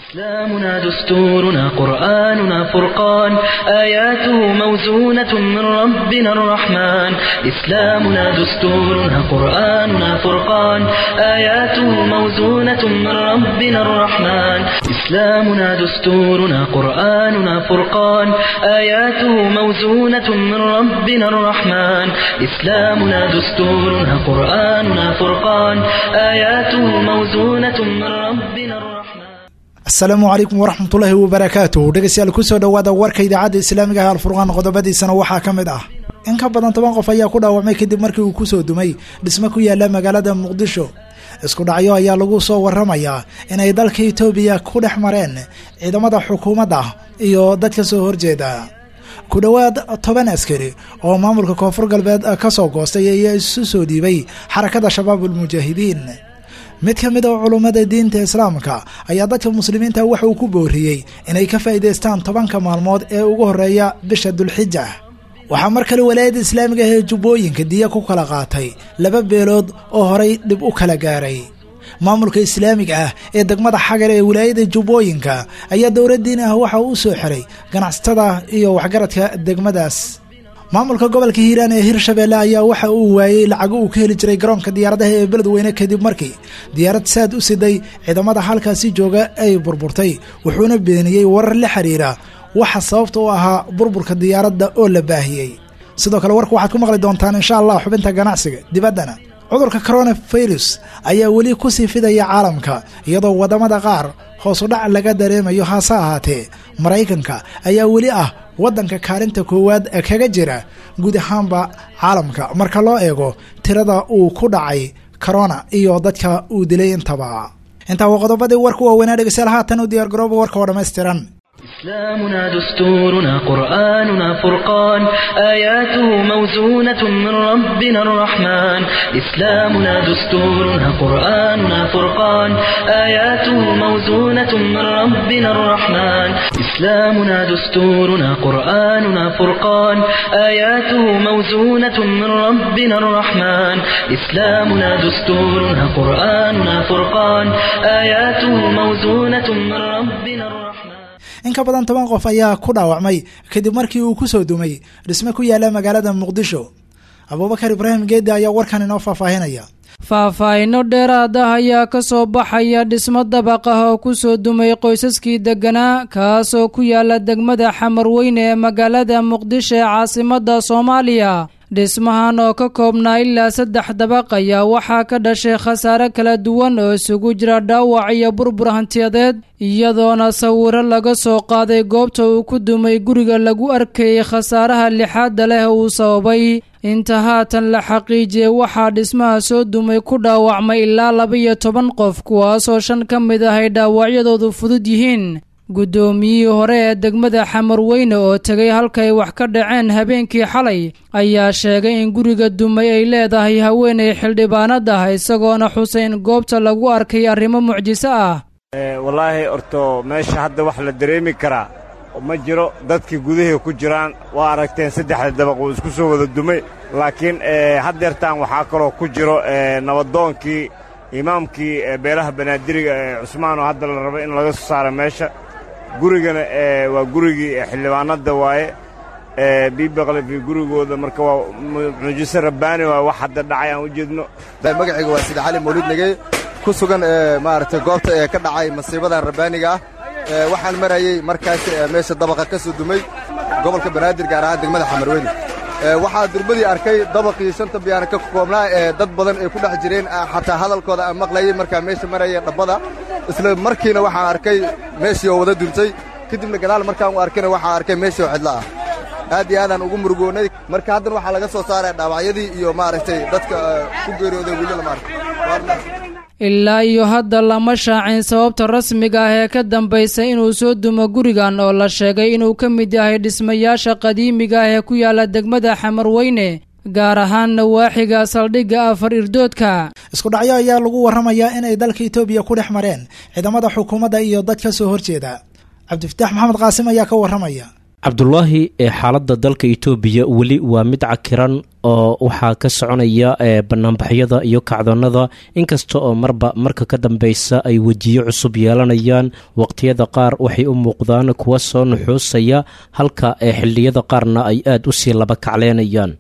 إسلامنا دستورنا قرآننا فرقان آياته موزونة من ربنا الرحمن إسلامنا دستورنا قرآننا فرقان آياته موزونة من ربنا الرحمن إسلامنا دستورنا قرآننا فرقان آياته موزونة من ربنا الرحمن إسلامنا دستورنا قرآننا فرقان آياته موزونة من ربنا الرحمن السلام عليكم ورحمة الله وبركاته dhegeystayaal ku soo dhawaada warka idaacada islaamiga ah Al-Furqaan qodobadiisana waxaa kamid ah in ka badan 10 qof ayaa ku dhaawacmay kadib markii uu ku soo dumay dhismo ku yaala magaalada Muqdisho isku dhacyo ayaa lagu soo waramayaa in ay dalka Itoobiya ku dhex mareen ciidamada xukuumadda iyo dadka soo horjeeda ku dhawaad 10 askari oo maamulka koonfur galbeed ka soo goostay ayaa isu soo dhiibay xarakada shabaabul mujaahidiin mid ka mid ah culimada diinta islaamka ayaa dadka muslimiinta waxa uu ku booriyay inay ka faa'iideystaan 10 maalmood ee ugu horeeya bisha Dulxijja waxa markale walaayada islaamiga ah ee Jubbooyinka diya ku kala qaatay laba beelood oo horay dib u kala gaaray maamulka islaamiga ah ee degmada Xagar ee walaayada Jubbooyinka ayaa dowladdiina waxa uu soo xiray ganacsatada iyo waxgaradka degmadaas maamulka gobolka Hiiraan ee Hirshabeelle ayaa waxa uu waayay lacag uu ka heli jiray garoonka diyaaradaha ee beledweyne kadib markii diyaarad saad u siday ciidamada halkaasi jooga ay burburtay wuxuuna beeniyay warar la xiriira waxa sababta u ahaa burburka diyaaradda oo la baahiyay sidoo kale warku waxaad ku maqli doontaan insha Allah xubinta ganacsiga dibaddana cudurka coronavirus ayaa weli ku sii fidaya caalamka iyadoo wadamada qaar hoos u dhac laga dareemayo hase ahaatee Mareykanka ayaa weli ah wadanka kaalinta koowaad kaga jira guud ahaanba caalamka marka loo eego tirada uu ku dhacay corona iyo dadka uu dilay inta qodobadii warku waa wanaag dhageystayaal haatan u diyaar garoobo warka oo dhameystiran إسلامنا دستورنا قرآننا فرقان آياته موزونة من ربنا الرحمن إسلامنا دستورنا قرآننا فرقان آياته موزونة من ربنا الرحمن إسلامنا دستورنا قرآننا فرقان آياته موزونة من ربنا الرحمن إسلامنا دستورنا قرآننا فرقان آياته موزونة من ربنا الرحمن in ka badan 10 qof ayaa ku dhaawacmay kadib markii uu ku soo dumay dhismo ku yaala magaalada Muqdisho Abubakar Ibrahim Geedi ayaa warkan inoo faahfaahinaya faahfaahino dheeraad ah ayaa ka soo baxaya dhismo dabaq ah oo ku soo dumay qoysaskii deganaa kaas oo ku yaala degmada Xamarweyne ee magaalada Muqdisho ee caasimadda Soomaaliya dhismahan oo ka koobnaa ilaa 3 dabaq ayaa waxaa ka dhashay khasaare kala duwan oo isugu jira dhaawac iyo burbur hantiyadeed iyadoona sawiro laga soo qaaday goobta uu ku dumay guriga lagu arkay khasaaraha lixaad leh uu sababay inta haatan la xaqiijiyay waxaa dhismaha soo dumay ku dhaawacmay ilaa 12 qof kuwaasoo 5 ka mid ah ay dhaawacyadoodu fudud yihiin guddoomiyihii hore ee degmada Xamarweyne oo tagay halkay wax ka dhaceen habeenkii xalay ayaa sheegay in guriga dumay ay leedahay haweeney xildhibaanad ah isagoona xuseen goobta lagu arkay arrimo mucjiso ah wallaahi orto meesha hadda wax la dareemi karaa ma jiro dadkii gudaha ku jiraan waa aragteen 3 dabaq oo isku soo wada dumay laakiin haddeertaan waxaa kaloo ku jiro nabadoonkii imaamkii beelaha banaadiriga Cusmaan oo hadda la rabo in laga soo saaro meesha gurigana waa gurigii xildhibaanada waaye biibaqle gurigooda marka waa mucjiso rabbaani waa wax hadda dhacay aan u jeedno magacayga waa Sida Cali Mawlid Nagay ku sugan maaragtay goobta ee ka dhacay masiibada rabbaaniga ah waxaan marayay markaas meesha dabaqa ka soo dumay gobolka Banaadir gaar ahaan degmada Xamarweyne waxaa durbadii arkay dabaqii 5 biyaan ka koobnaa dad badan ay ku dhex jireen xataa hadalkooda aan maqlayay marka meesha marayay dhabada isla markiina waxaan arkay meeshii oo wada duntay kadibna gadaal markaan u arkayna waxaan arkay meeshii oo cidla ah aad iyo aadaan ugu murugoonay marka haddana waxaa laga soo saaray dhaawacyadii iyo maaragtay dadka ku geeriyooday wili la maartay ilaa iyo hadda lama shaacin sababta rasmiga ah ee ka dambaysa inuu soo dumo gurigan oo la sheegay inuu ka mid yahay dhismayaasha qadiimiga ah ee ku yaala degmada Xamarweyne gaar ahaan nawaaxiga saldhigga afar irdoodka isku dhacyo ayaa lagu waramayaa in ay dalka Itoobiya ku dhex mareen ciidamada xukuumadda iyo dadka soo horjeeda Cabdifataax Maxamed Qaasim ayaa ka waramaya cabdulaahi xaaladda dalka Itoobiya weli waa mid cakiran oo waxaa ka soconaya banaanbaxyada iyo kacdoonada inkasta oo marka ka dambeysa ay wajiyo cusub yeelanayaan waqtiyada qaar waxay u muuqdaan kuwa soo nuxuusaya halka xilliyada qaarna ay aad u sii laba kacleynayaan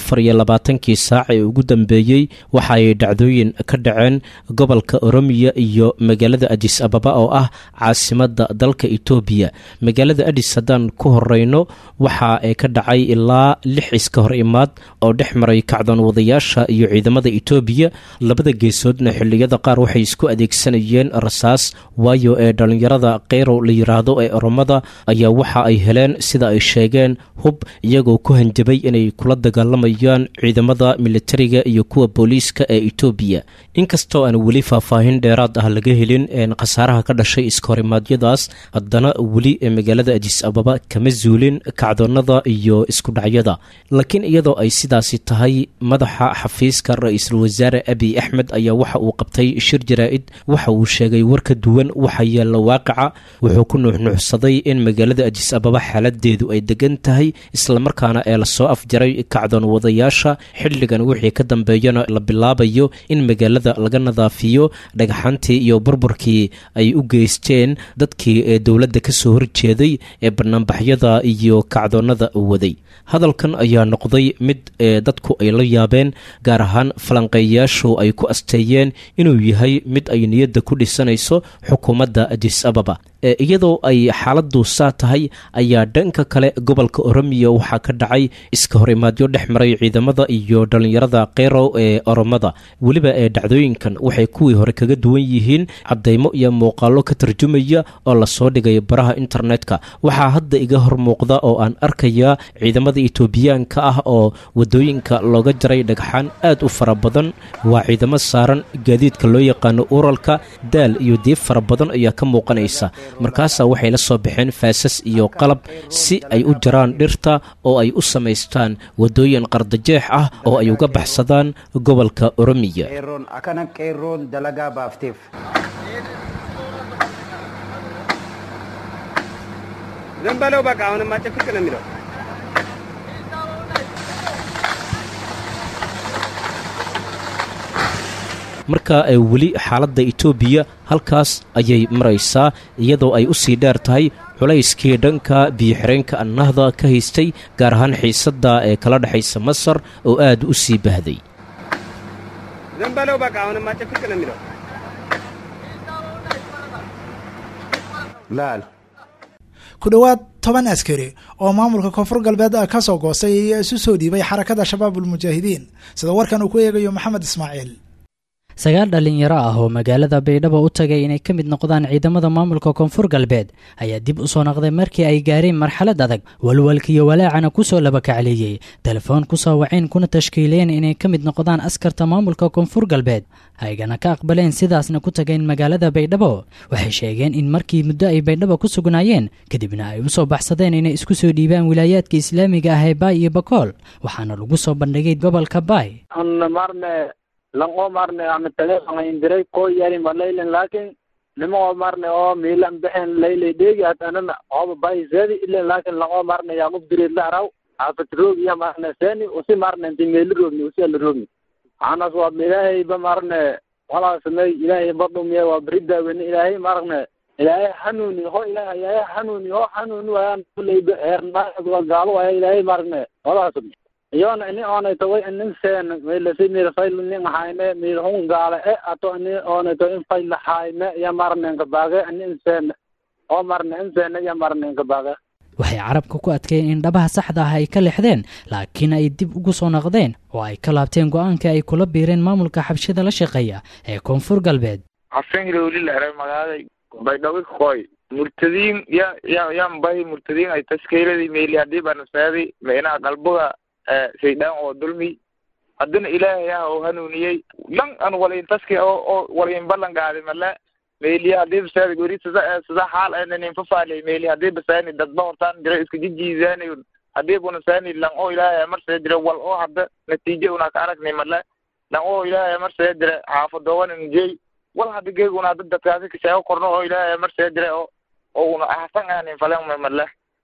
24 saac ee ugu dambeeyay waxa ay dhacdooyin ka dhaceen gobolka Oromiya iyo magaalada Addis Ababa oo ah caasimadda dalka Itoobiya magaalada Addis haddaan ku horeyno waxa ay ka dhacay ilaa 6 iska hor imaad oo dhex maray kacdoon wadayaasha iyo ciidamada Itoobiya labada geesoodna xilliyada qaar waxay isku adeegsanayeen rasaas waayo dhalinyarada qeyro la yiraahdo ee Oromada ayaa waxa ay heleen sida ay sheegeen hub iyagoo ku hanjabay inay kula dagaalamayaan ciidamada militariga iyo kuwa booliiska ee Itoobiya inkastoo aan weli faahfaahin dheeraad ah laga helin khasaaraha ka dhashay iska hor imaadyadaas haddana weli magaalada Addis Ababa kama zuulin kacdoonada iyo isku dhacyada laakiin iyadoo ay sidaasi tahay madaxa xafiiska ra'iisul wasaare Abiy Ahmed ayaa waxa uu qabtay shir jaraa'id waxa uu sheegay warka duwan waxa yeela waaqica wuxuu ku nuuxnuuxsaday in magaalada Addis Ababa xaaladeedu ay degan tahay isla markaana la soo afjaray kacdoon wadayaasha xilligan wixii ka dambeeyana la bilaabayo in magaalada laga nadaafiyo dhagaxantii iyo burburkii ay u geysteen dadkii dawladda ka soo horjeeday ee banaanbaxyada iyo kacdoonada waday hadalkan ayaa noqday mid dadku ay la yaabeen gaar ahaan falanqeeyaashu ay ku asteeyeen inuu yahay mid ay niyadda ku dhisanayso xukuumadda Addis Ababa iyadoo ay xaaladdu saa tahay ayaa dhanka kale gobolka Oromiya waxaa ka dhacay iska hor imaadyo dhex maray ciidamada iyo dhalinyarada qeyro ee Oromada weliba dhacdooyinkan waxay kuwii hore kaga duwan yihiin cadeymo iyo muuqaalo ka tarjumaya oo la soo dhigay baraha internetka waxaa hadda iga hor muuqda oo aan arkayaa ciidamada Itoobiyaanka ah oo wadooyinka looga jaray dhagxaan aad u fara badan waa ciidamo saaran gaadiidka loo yaqaano uralka daal iyo diif fara badan ayaa ka muuqanaysa markaas waxay la soo baxeen faasas iyo qalab si ay u jaraan dhirta oo ay u sameystaan wadooyin qardajeex ah oo ay uga baxsadaan gobolka Oromiya marka weli xaaladda Itoobiya halkaas ayay maraysaa iyadoo ay u sii dheer tahay culayskii dhanka biyo-xireenka annahda ka haystay gaar ahaan xiisadda ee kala dhaxaysa Masar oo aad u sii bahday ku dhowaad 10 askari oo maamulka koonfur galbeed ka soo goostay ayaa isu soo dhiibay xarakada shabaabul mujaahidiin sida warkan uu ku eegayo Maxamed Ismaaciil 9 dhalinyaro ah oo magaalada Baydhabo u tagay inay ka mid noqdaan ciidamada maamulka koonfur galbeed ayaa dib u soo noqday markii ay gaareen marxalad adag walwalka iyo walaacana ku soo laba kacleeyay telefoon ku soo waceen kuna tashkiileen inay ka mid noqdaan askarta maamulka koonfur galbeed ayagana ka aqbaleen sidaasna ku tageen magaalada Baydhabo waxay sheegeen in markii muddo ay Baydhabo ku sugnaayeen kadibna ay u soo baxsadeen inay isku soo dhiibaan wilaayadka islaamiga ah ee Baay iyo Bakool waxaana lagu soo bandhigay gobolka Baay lango marne ama telefoon indiray ko yari malaylen laakiin nimo marne oo miilan bixin laylay deegi hadana oo bay zeedi ilaa laakiin lango marne yaa qof direed la araw afatroog ya marne seeni usi marne dimeel roogni usi la roogni anas waa ilaahay ba marne wala samay ilaahay badumye waa brida wen ilaahay marne ilaahay hanuuni hanuuni waan kulay beerna waa gaalo waa ilaahay marne wala samay yoona ini oonay taway in seen wala simir fayl nin hayne mir hon gaala ato ni oonay to in fayl hayne ya marne ka baaga in seen oo marne in seen ya marne ka baaga waxay carabka ku adkeen in dhabaha saxda ah ay ka lixdeen laakiin ay dib ugu soo noqdeen oo ay ka laabteen go'aanka ay kula biireen maamulka xabshida la shaqeeya ee koonfur galbeed afeen rooli la ray magaalada Baydhabo qoy murtadiin ya bay murtadiin ay tashkiiladii meeliyadii baan saadi meena qalbiga shaydaan oo dulmi haddana ilaahay oo hanuuniyay lan an walayn taski oo walayn ballan qaaday mala meeliya hadii saad guri sida xaal aanan fafaalay meeliya hadii basaani dadba hortaan diray iska jijiizaanay hadii kuna saani lan oo ilaahay mar soo diray wal oo hadda natiijo una ka aragnay mala lan oo ilaahay mar soo diray xaafadoowan injay wal hadda geeguna dadkaasi ka soo korno oo ilaahay mar soo diray oo una ahsan aanin falan mala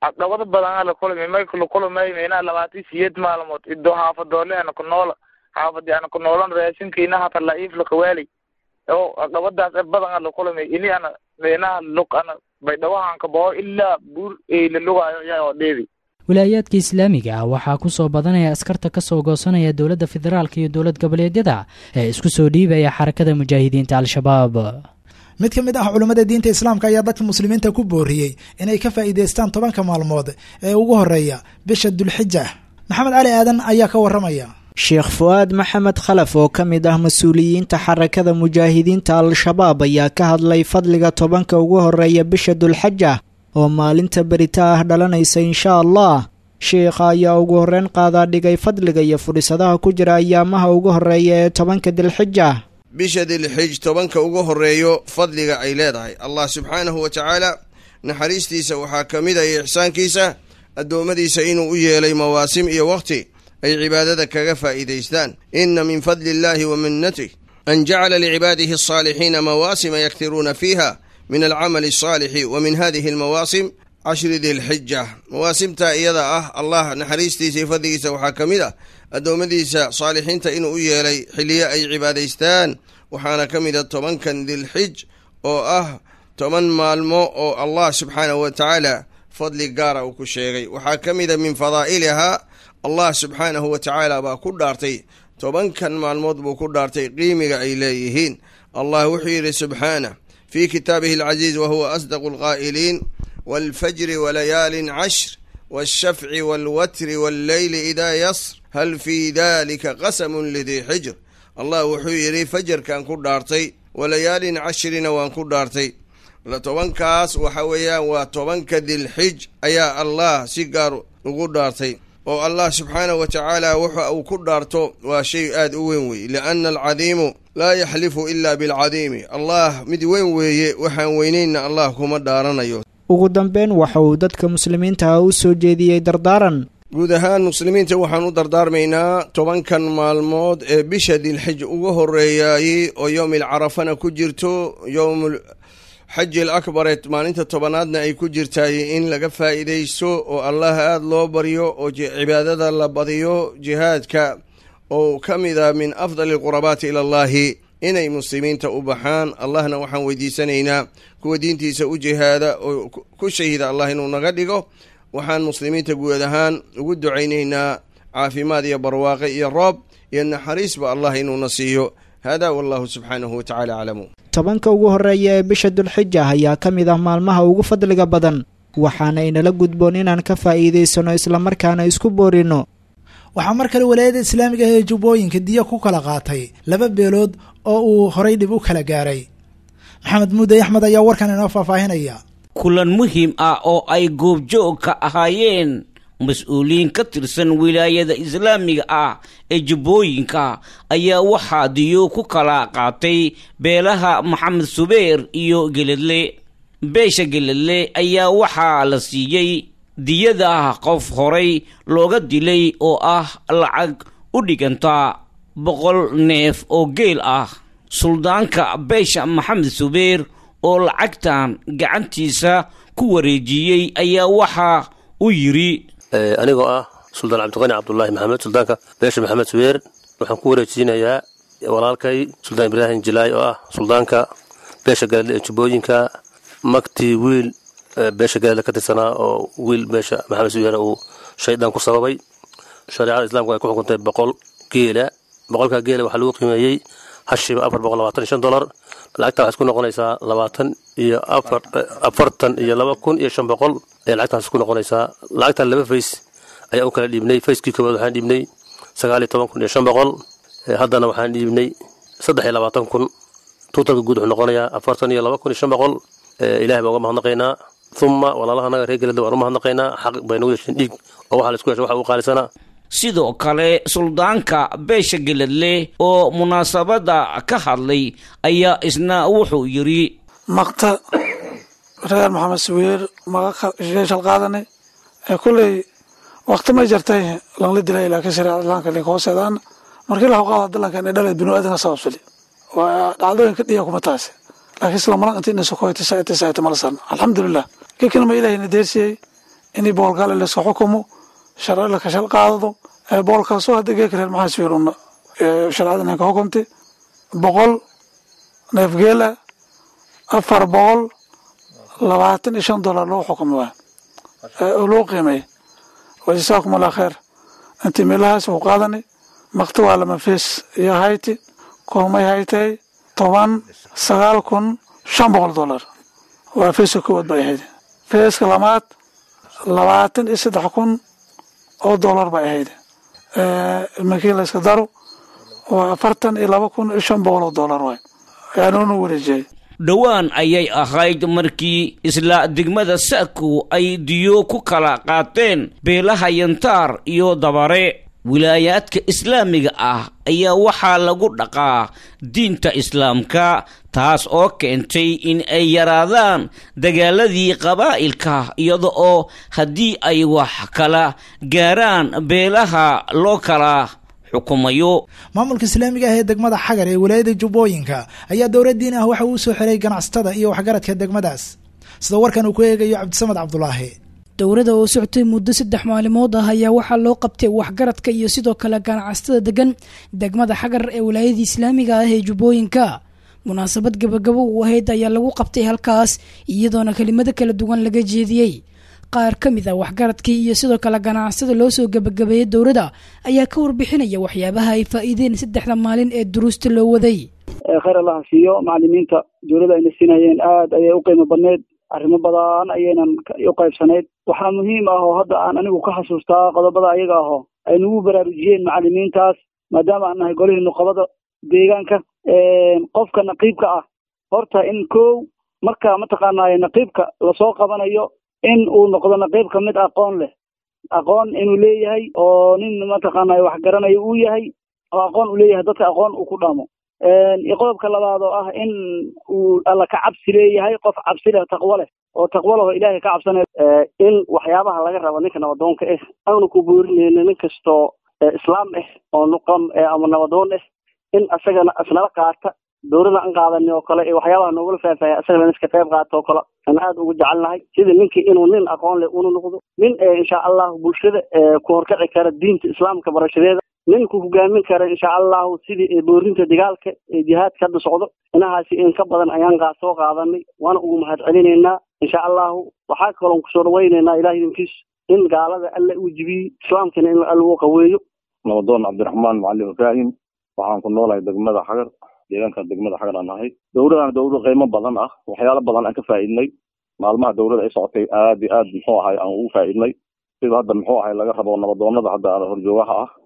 caqabado badan ala kulmay may kula kulmay meena 28 maalmood ido xaafadoole ana ku nool xaafadii ana ku noolan raashinkiina hata laif la qawaali oo caqabadaas badan ala kulmay ini ana meena luq ana bay dhawahan ka boo ilaa buur ee la lugayo yaa dheebi wilaayaadka islaamiga ah waxaa ku soo badanaya askarta ka soo goosanaya dowladda federaalka iyo dowlad goboleedyada ee isku soo dhiibaya xarakada mujaahidiinta al-shabaab. mid ka mid ah culimmada diinta islaamka ayaa dadka muslimiinta ku booriyey inay ka faa'iidaystaan 10 maalmood ee ugu horeeya bisha dulxija. maxamed cali aadan ayaa ka waramaya. sheekh fuaad maxamed khalaf oo ka mid ah mas-uuliyiinta xarakada mujaahidiinta al-shabaab ayaa ka hadlay fadliga 10 ugu horeeya bisha dulxija oo maalinta berita ah dhalanaysa insha allah. sheekha ayaa ugu horreyn qaadaa dhigay fadliga iyo fudhisadaha ku jira ayaamaha ugu horeeya ee 10 dilxija. bisha dilxij 10 ugu horeeyo fadliga ay leedahay allah subxaanahu wa tacaala naxariistiisa waxaa ka mid ah ixsaankiisa addoommadiisa inuu u yeelay mawaasim iyo wakhti ay cibaadada kaga faa'iidaystaan. inna min fadli illaahi wa minnatih an jacala licibaadihi alsaalixiina mawaasima yaktiruuna fiiha min alcamali alsaalixi wa min hadihi almawaasim 10 dilxija. mawaasimta iyada ah allah naxariistiisa iyo fadligiisa waxaa ka mid ah addoommadiisa saalixiinta inuu u yeelay xilliyo ay cibaadaystaan waxaana ka mid a 10 dilxij oo ah 10 maalmo oo allah subxaanahu wa tacaala fadli gaara uu ku sheegay. waxaa ka mid a min fadaa'ilihaa allah subxaanahu wa tacaala baa ku dhaartay 10 maalmood buu ku dhaartay qiimiga ay leeyihiin. allah wuxuu yidhi subxaanah fii kitaabihi alcaziiz wahuwa asdaqu alqaa'iliin waalfajri walayaalin 10 waalshafci waalwatri walleyli idaa yasr hal fii dalika qasamun lidii xijr. allah wuxuu yidhi fajarkan ku dhaartay walayaalin 10 waan ku dhaartay. 10kaas waxa weeyaan waa 10 dilxij ayaa allah si gaar ugu dhaartay oo allah subxaanahu wa tacaala wuxa uu ku dhaarto waa shay aad u weyn wey. lianna alcadiimu laa yaxlifu ilaa bilcadiimi. allah mid weyn weeye waxaan weynayna allah kuma dhaaranayo. ugu dambeyn waxa uu dadka muslimiinta ah u soo jeediyey dardaaran. guud ahaan muslimiinta waxaan u dardaarmaynaa 10 maalmood ee bisha dilxij ugu horeeyay oo yowmil carafana ku jirto yowmul xaji alakbareed maalinta 10aadna ay ku jirtaay in laga faa'iidaysto oo allah aada loo baryo oo cibaadada la badiyo. jihaadka oo ka mid ah min afdali alqurabaati ila allahi inay muslimiinta u baxaan. allahna waxaan weydiisanaynaa kuwa diintiisa u jihaada oo ku shahida allah inuu naga dhigo. waxaan muslimiinta guud ahaan ugu ducaynaynaa caafimaad iyo barwaaqe iyo roob iyo naxariisba allah inuuna siiyo. hada wallahu subxaanahu wa tacaala aclamu. 10 ugu horeeya ee bisha dulxija ayaa ka mid ah maalmaha ugu fadliga badan waxaana inala gudboon inaan ka faa'iidaysano islamarkaana isku boorino. waxaa mar kale walaayada islaamiga ee jubbooyinka diya ku kala qaatay 2 beelood oo uu horay dhib u kala gaaray. maxamed muuday axmed ayaa warkan inoo faahfaahinaya. kulan muhiim ah oo ay goobjoog ka ahaayeen mas-uuliyiin ka tirsan wilaayada islaamiga ah ee jubbooyinka ayaa waxaa diyo ku kala qaatay beelaha maxamed subeer iyo geledle. beesha geledle ayaa waxaa la siiyey diyada qof horay looga dilay oo ah lacag u dhiganta 100 neef oo geel ah. suldaanka beesha maxamed subeer oo lacagtan gacantiisa ku wareejiyey ayaa waxa uu yidhi anigoo ah suldaan cabdiqani cabdullaahi maxamed suldaanka beesha maxamed subeer waxaan ku wareejinayaa walaalkay suldaan ibraahim jilaay oo ah suldaanka beesha galedle ee jubbooyinka magtii wiil beesha galedle ka tirsanaa oo wiil beesha maxamed subeer uu shaydaan ku sababay. shareecada islaamku ay ku xukuntay 100 geela. 100ka geela waxaa lagu qiimeeyey hashiba $425. lacagta waxay isku noqonaysaa 42,500 ee lacagtaas isku noqonaysaa. lacagtan 2 fays ayaa u kala dhiibnay. fayskii koowaad waxaan dhiibnay 19,500. haddana waxaan dhiibnay 23,000. tuutalka guud wuxuu noqonayaa 42,500. ilaahay baan uga mahadnaqaynaa. uma walaalaha naga reer geledle waan u mahadnaqaynaa. xaq bay nagu yeesheen dhiig oo waxaa la isku yeesha waxa uu qaalisanaa. sidoo kale suldaanka beesha geledle oo munaasabada ka hadlay ayaa isna wuxuu yidhi maqta reer maxamed subeer magashal qaadanay kulley waqti may jartay lanla dilay laakiin shareecada islaamka link hooseedaan markii la qaada dalanka inay dhaleed binu aadanka sababsali waa dhacdooyinka dhiya kuma taasi laakiin isla maran intii inay sokoytay saaytay malasan alxamdulilah kikina ma ilaahayna deersiyey inay boolkale layska xukumo sharci la kashal qaadado boolkaasoo hadda geeka reer maxaa sawiruna sharcadan ay ka xukuntay 100 neef geela $425 loo xukumay loo qiimay وجزاكم الله خير أنت ملاس وقادني مقطوع لما فيس يا هايتي كومي هايتي طبعا $9,000 وفيس كود باي هيدي فيس كلامات $26,000 باي هيدي المكيل يسكدروا $42,500 واي يعني ورجاي dhowaan ayay ahayd markii isla degmada Saaku ay diyo ku kala qaateen beelaha Yantaar iyo Dabare wilaayaadka islaamiga ah ayaa waxaa lagu dhaqaa diinta islaamka taas oo keentay in ay yaraadaan dagaaladii qabaa'ilka iyada oo haddii ay wax kala gaaraan beelaha loo kala maamulka islaamiga ah ee degmada Xagar ee wilaayada Jubbooyinka ayaa dowladdiin ah waxa uu soo xiray ganacsatada iyo waxgaradka degmadaas sida warkan uu ku eegayo Cabdisamad Cabdulaahi dowladda oo socotay muddo 3 maalmood ah ayaa waxa loo qabtay waxgaradka iyo sidoo kale ganacsatada degan degmada Xagar ee wilaayada islaamiga ah ee Jubbooyinka munaasabad gabagabo u ahayd ayaa lagu qabtay halkaas iyadoona kelimado kala duwan laga jeediyay qaar kamid ah waxgaradkii iyo sidoo kale ganacsatada loo soo gabagabeeyay dowladda ayaa ka warbixinaya waxyaabaha ay faa'iideen 3 maalin ee duruusta loo waday khayr Allah siiyo macallimiinta dowladda ay siinayeen aad ayay u qiimo badneed arrimo badan ayaynan u qaybsaneed waxa muhiim ah oo hadda aan anigu ka xasuustaa qodobada ayaga ah ay nagu baraarujiyeen macallimiintaas maadaama aan nahay golihii nuqabada deegaanka qofka naqiibka ah horta in marka mataqaanaa naqiibka la soo qabanayo in uu noqdo naqiib ka mid aqoon leh aqoon inuu leeyahay oo nin mataqaanaa wax garanayo uu yahay oo aqoon u leeyahay dadka aqoon uu ku dhamo qodobka labaad oo ah in uu alla ka cabsi leeyahay qof cabsi leh taqwo leh oo taqwo leh ilaahay ka cabsanay in waxyaabaha laga rabo ninka nabadoonka aanu ku buurinayno nin kasto islaam oo nuqam ama nabadoon in asagana asnala qaata dowladda aan qaadanay oo kale ee waxyaabaha nooga faafaya asagana iska qayb qaato kale aan aad ugu jecelnahay sida ninkii inuu nin aqoon leh uu noqdo nin insha Allah bulshada ku horkaci kara diinta islaamka barashadeeda nin ku hogaamin kara insha Allah sidii boorinta dagaalka ee jihaadka hadda socdo inahaasi in ka badan ayaan soo qaadanay waana ugu mahadcelinaynaa insha Allah waxa kale oo ku soo dhawaynaynaa Ilaahay idinkiis in gaalada alla uu jibiyo islaamkana in alla uu qaweeyo nabadoon Cabdiraxmaan Macallin Ibraahim waxaan ku noolahay degmada Xagar deegaanka degmada Xagar aan ahay dowladda qiimo badan ah waxyaalo badan aan ka faa'iidnay maalmaha dowladda ay socotay aad muxuu ahay aan ugu faa'iidnay sida hadda muxuu ahay laga rabo nabadoonnada hadda horjoogaha ah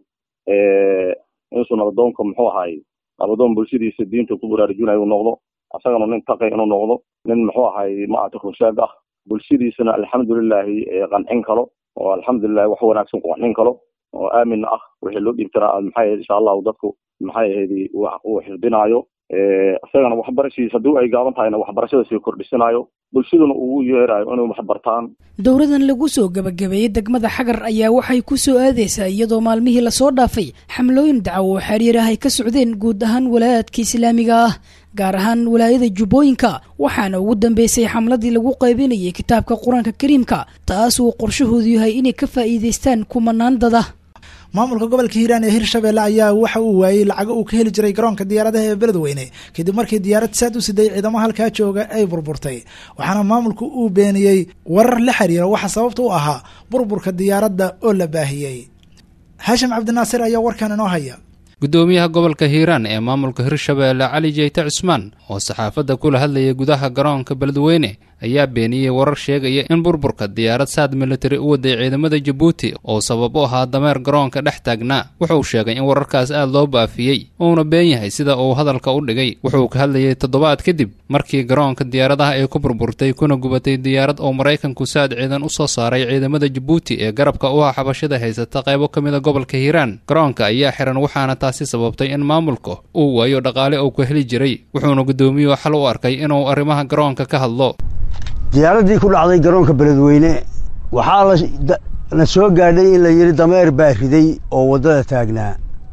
inuu nabadoonka muxuu ahay nabadoon bulshadiisa diinta ku baraarujinayo noqdo asagana nin taqay inuu noqdo nin muxuu ahay maata rushaad ah bulshadiisana alxamdulillah qancin karo oo alxamdulillah wax wanaagsan ku qancin karo oo aamin ah wixii loo dhigtara maxay insha Allah dadku maxay ahaydii uu xisbinaayo asagana waxbarashadiisa haddii ay gaaban tahayna waxbarashada sii kordhisanayo bulshaduna uu yeerayo inay wax bartaan dowladan lagu soo gabagabeeyay degmada Xagar ayaa waxay ku soo aadeysaa iyadoo maalmihii la soo dhaafay xamlooyin dacwo xiriir ah ay ka socdeen guud ahaan wilaayadka islaamiga ah gaar ahaan wilaayada Jubbooyinka waxaana ugu dambeysay xamladii lagu qaybinayay kitaabka Quraanka Kariimka taas oo qorshahoodu yahay inay ka faa'iideystaan kumanaan dad maamulka gobolka Hiiraan ee Hirshabelle ayaa waxa uu waayay lacag uu ka heli jiray garoonka diyaaradaha ee Beledweyne kadib markii diyaarad saad u siday ciidamada halka jooga ay burburtay waxaana maamulku uu beeniyay warar la xiriira waxa sababta u ahaa burburka diyaaradda oo la baahiyay Hashim Cabdinaasir ayaa warkan inoo haya gudoomiyaha gobolka Hiiraan ee maamulka Hirshabelle Cali Jeyte Cusmaan oo saxaafadda kula hadlayay gudaha garoonka Beledweyne ayaa beeniyay warar sheegaya in burburka diyaarad saad military u waday ciidamada Djibouti oo sabab u ahaa dameer garoonka dhex taagnaa wuxuu sheegay in wararkaas aad loo baafiyay uuna been yahay sida uu hadalka u dhigay wuxuu ka hadlayay toddobaad kadib markii garoonka diyaaradaha ay ku burburtay kuna gubatay diyaarad oo Mareykanku saad ciidan u soo saaray ciidamada Djibouti ee garabka u ah xabashada haysata qaybo kamid ah gobolka Hiiraan garoonka ayaa xiran waxaana taasi sababtay in maamulku uu waayo dhaqaale uu ku heli jiray wuxuuna gudoomiyuhu xal u arkay inuu arrimaha garoonka ka hadlo diyaaradii ku dhacday garoonka Beledweyne waxaa la soo gaadhay in la yiri dameer baa riday oo wadada taagnaa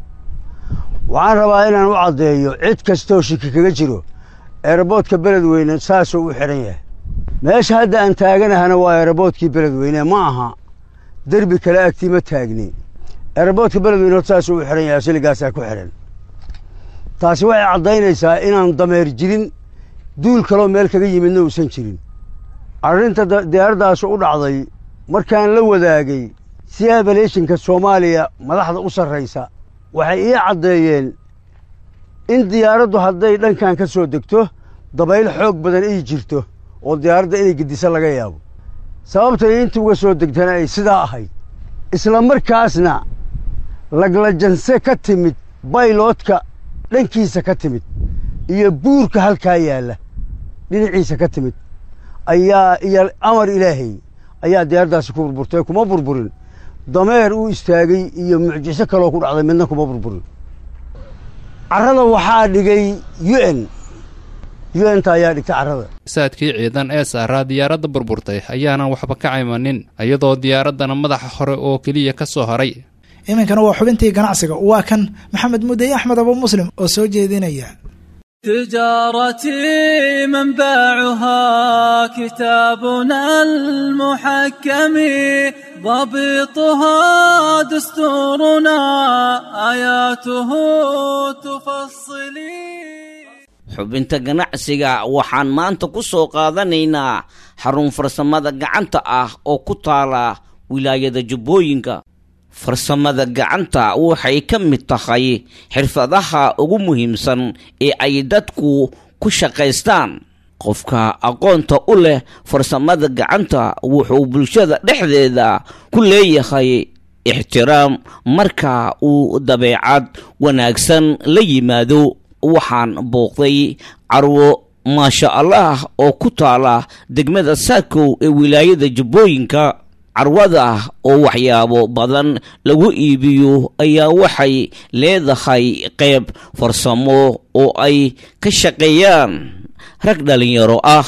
waxaan rabaa inaan u cadeeyo cid kastoo shaki kaga jiro airportka Beledweyne saasoo u xiran yahay meesha hadda aan taaganahana waa eraboodkii beledweyne ma aha derbi kale agtii ma taagni eraboodka beledweyne horta saasuu u xihan yahay siligaasaa ku xihan taasi waxay caddaynaysaa inaan dameer jirin duul kaloo meel kaga yimidna uusan jirin arrinta diyaaraddaasi u dhacday markaan la wadaagay si aviationka soomaaliya madaxda u sarraysa waxay ii caddeeyeen in diyaaraddu hadday dhankan ka soo degto dabayl xoog badan ay jirto oo diyaaradda inay gedisa laga yaabo sababtay inta uga soo degtana ay sidaa ahayd isla markaasna laglajanse ka timid bayloodka dhankiisa ka timid iyo buurka halkaa yaalla dhinaciisa ka timid ayaa iyo amar ilaahay ayaa diyaaraddaasi ku burburtay kuma burburin dameer u istaagay iyo mucjiso kaloo ku dhacday midna kuma burburin carrada waxaa dhigay un-ta ayaa dhigtay carrada saadkii ciidan ee saaraa diyaaradda burburtay ayaanan waxba ka caymanin iyadoo diyaaraddana madaxa hore oo keliya ka soo haray iminkana waa xubintii ganacsiga waa kan maxamed mudey axmed abu muslim oo soo jeedinaya تجارتي منبعها كتابنا المحكم ضبطها دستورنا آياته تفصلي xubinta ganacsiga waxaan maanta ku soo qaadanaynaa xarun farsamada gacanta ah oo ku taala wilaayada jubbooyinka farsamada gacanta waxay ka mid tahay xirfadaha ugu muhiimsan ee ay dadku ku shaqaystaan qofka aqoonta u leh farsamada gacanta wuxuu bulshada dhexdeeda ku leeyahay ixtiraam marka uu dabeecad wanaagsan la yimaado waxaan booqday carwo maasha allah oo ku taala degmada saakow ee wilaayada jubbooyinka carwada oo waxyaabo badan lagu iibiyo ayaa waxay leedahay qayb farsamo oo ay ka shaqeeyaan rag dhalinyaro ah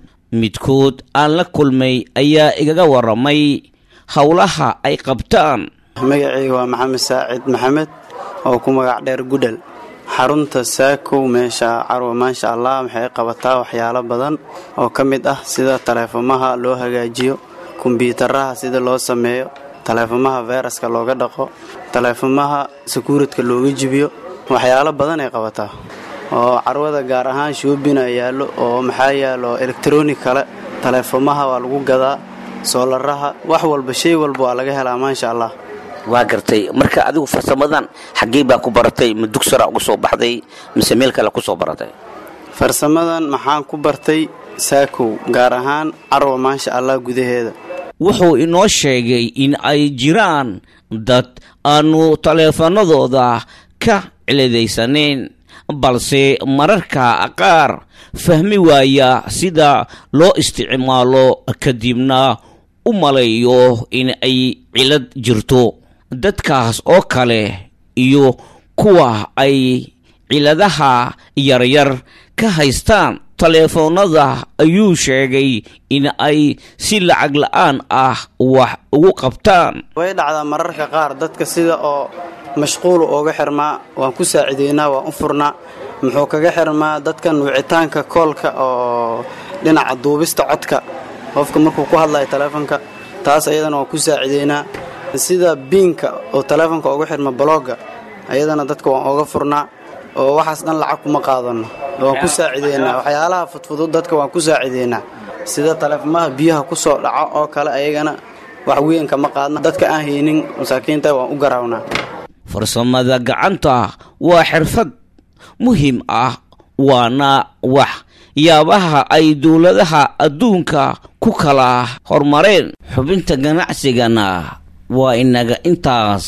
midkood aan la kulmay ayaa igaga waramay howlaha ay qabtaan magacayga waa maxamed saacid maxamed oo ku magac dheer gudhal xarunta saakow meesha carwo maasha allah waxay qabataa waxyaalo badan oo ka mid ah sida taleefamaha loo hagaajiyo kumbiyuutaraha sida loo sameeyo taleefamaha fayraska looga dhaqo taleefamaha sekuuridka looga jibiyo waxyaalo badan ay qabataa oo carwada gaar ahaan shoobina yaallo oo maxaa yaalo elektroonig kale taleefamaha waa lagu gadaa soolaraha wax walba shay walba waa laga helaa maasha allah waa gartay marka adigu farsamadan xaggee baa ku baratay ma dugsara uga soo baxday mise meel kale ku soo baratay farsamadan maxaan ku bartay saakow gaar ahaan carwo maasha allah gudaheeda wuxuu inoo sheegay in ay jiraan dad aanu taleefanadooda ka ciladaysaneyn balse mararka qaar fahmi waaya sida loo isticmaalo kadibna u malayo in ay cilad jirto dadkaas oo kale iyo kuwa ay ciladaha yaryar ka haystaan taleefoonada ayuu sheegay in ay si lacag la'aan ah wax ugu qabtaan way dhacdaa mararka qaar dadka sida oo mashquul ooga xirmaa waan ku saacideynaa waan u furnaa muxuu kaga xirmaa dadkan wicitaanka koolka oo dhinaca duubista codka qofka markuu ku hadlayo taleefonka taas ayadana waan ku saacideynaa sida biinka oo taleefonka ooga xirma balooga ayadana dadka waan ooga furnaa oo waxaas dhan lacag kuma qaadano waan ku saacideynaa waxyaalaha fudfudud dadka waan ku saacideynaa sida taleefamaha biyaha ku soo dhaco oo kale ayagana wax weyn kama qaadna dadka aan haynin masaakiinta waan u garawnaa farsamada gacanta waa xirfad muhiim ah waana wax yaabaha ay dowladaha adduunka ku kala horumareen xubinta ganacsigana waa inaga intaas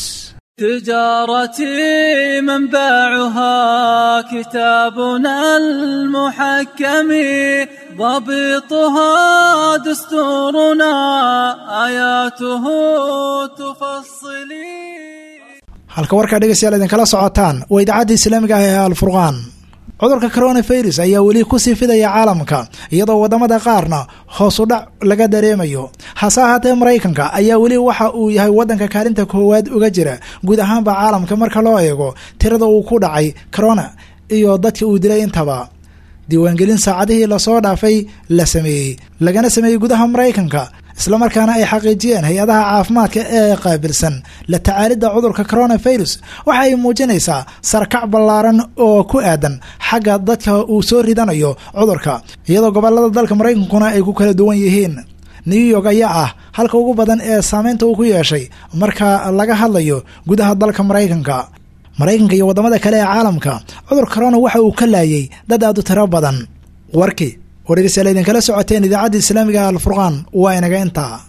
تجارتي منبعها كتابنا المحكم ضبطها دستورنا آياته تفصلي halka warkaa dhegeystayaal idinkala socotaan waa idaacadda islaamiga ah ee alfurqaan cudurka coronavirus ayaa weli kusii fidaya caalamka iyadoo wadamada qaarna hoos u dhac laga dareemayo hase ahaatee maraykanka ayaa weli waxa uu yahay wadanka kaalinta koowaad uga jira guud ahaanba caalamka marka loo eego tirada uu ku dhacay corona iyo dadka uu dilay intaba diiwaangelin saacadihii lasoo dhaafay la sameeyey lagana sameeyey gudaha maraykanka islamarkaana ay xaqiijiyeen hay-adaha caafimaadka ee qaabilsan la tacaalidda cudurka coronavirus waxa ay muujinaysaa sarkac ballaaran oo ku aadan xagga dadka uu soo ridanayo cudurka iyadoo gobolada dalka maraykankuna ay ku kala duwan yihiin new york ayaa ah halka ugu badan ee saameynta uu ku yeeshay marka laga hadlayo gudaha dalka maraykanka iyo waddamada kale ee caalamka cudur corona waxa uu ka laayay dad aad u tiro badan warkii oo dhegeystayaal idinkala socoteen idaacadda islaamiga alfurqaan waa inaga intaa